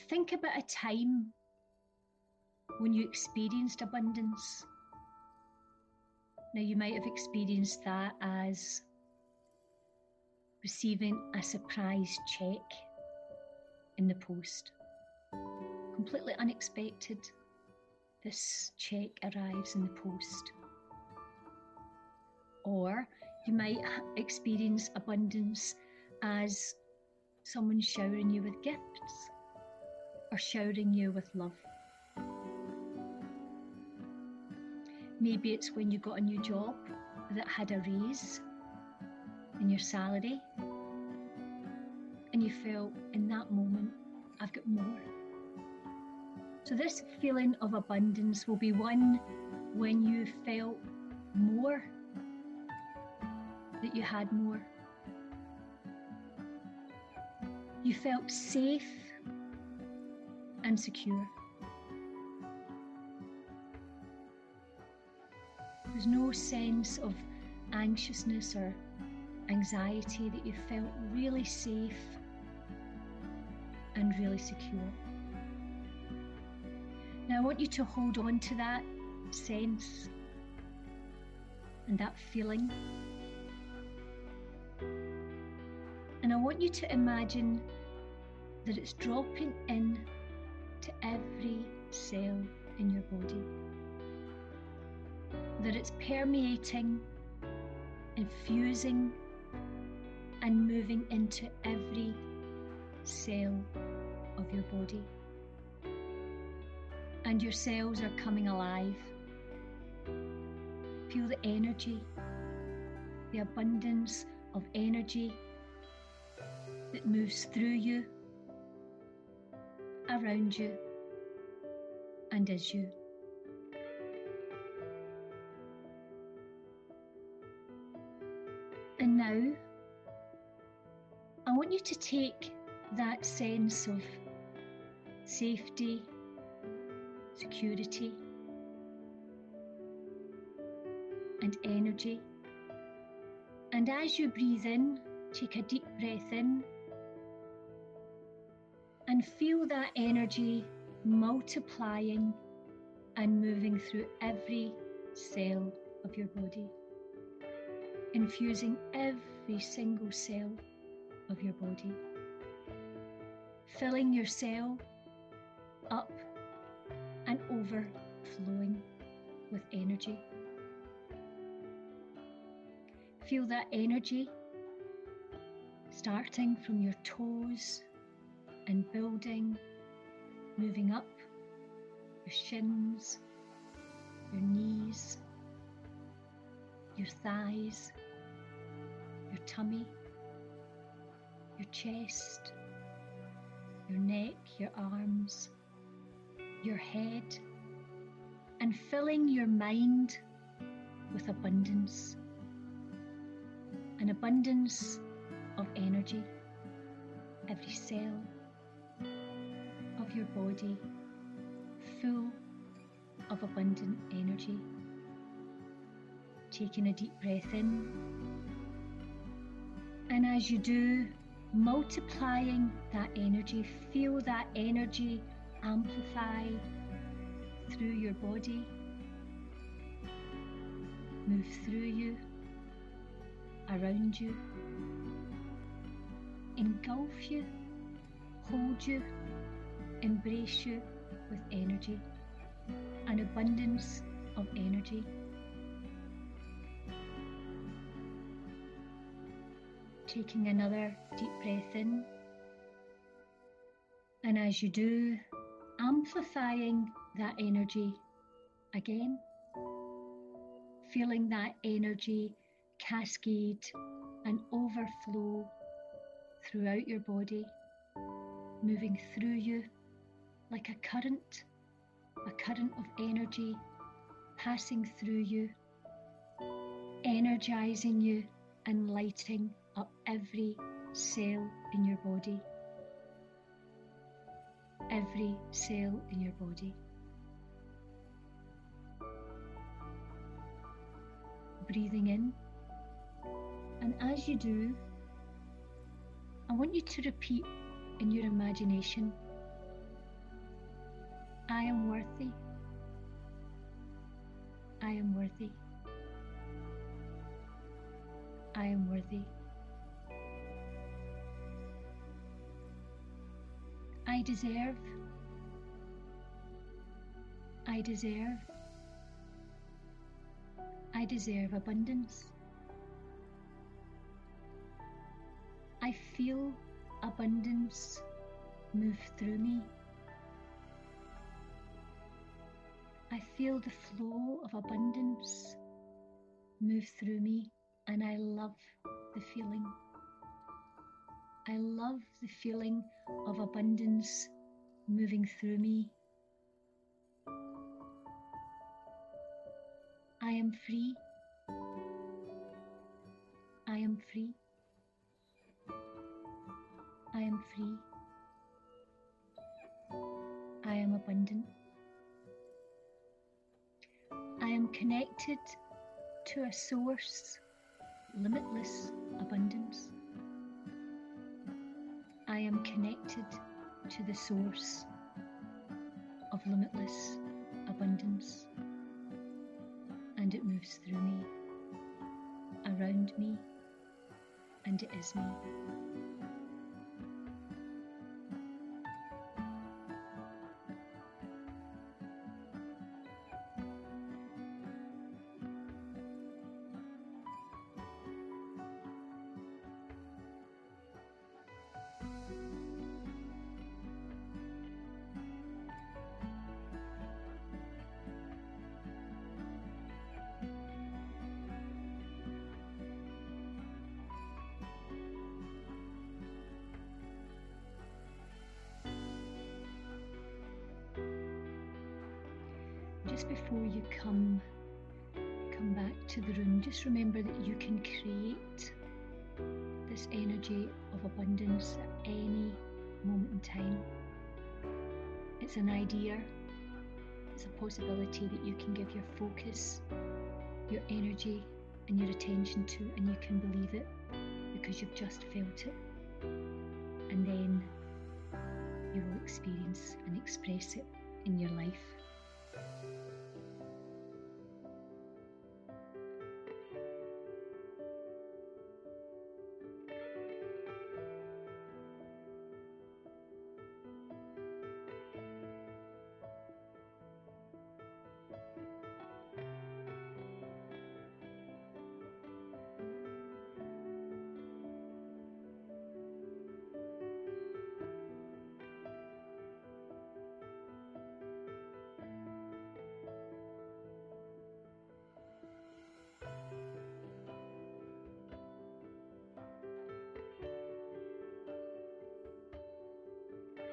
think about a time when you experienced abundance. Now, you might have experienced that as receiving a surprise check in the post. Completely unexpected, this check arrives in the post. Or you might experience abundance as someone showering you with gifts or showering you with love. Maybe it's when you got a new job that had a raise in your salary and you felt in that moment, I've got more. So this feeling of abundance will be one when you felt more, that you had more. You felt safe and secure. There's no sense of anxiousness or anxiety, that you felt really safe and really secure. Now I want you to hold on to that sense and that feeling. And I want you to imagine that it's dropping in to every cell in your body. That it's permeating, infusing, and moving into every cell of your body. And your cells are coming alive. Feel the energy, the abundance of energy that moves through you, around you, and is you. And now, I want you to take that sense of safety, security, and energy. And as you breathe in, take a deep breath in and feel that energy multiplying and moving through every cell of your body, infusing every single cell of your body, filling your cell up and overflowing with energy. Feel that energy starting from your toes and building, moving up your shins, your knees, your thighs, your tummy, your chest, your neck, your arms, your head, and filling your mind with abundance, an abundance of energy, every cell of your body full of abundant energy. Taking a deep breath in, and as you do, multiplying that energy, feel that energy amplify through your body, move through you, around you, engulf you, hold you, embrace you with energy, an abundance of energy. Taking another deep breath in, and as you do, amplifying that energy again, feeling that energy cascade and overflow throughout your body, moving through you like a current of energy passing through you, energizing you and lighting up every cell in your body. Every cell in your body. Breathing in, and as you do, I want you to repeat in your imagination I am worthy. I am worthy. I am worthy. I deserve. I deserve. I deserve abundance. I feel abundance move through me. I feel the flow of abundance move through me, and I love the feeling. I love the feeling of abundance moving through me. I am free. I am free. I am free. I am abundant. I am connected to a source, limitless abundance. I am connected to the source of limitless abundance, and it moves through me, around me, and it is me. Just before you come back to the room, just remember that you can create this energy of abundance at any moment in time. It's an idea, it's a possibility that you can give your focus, your energy and your attention to, and you can believe it because you've just felt it, and then you will experience and express it in your life.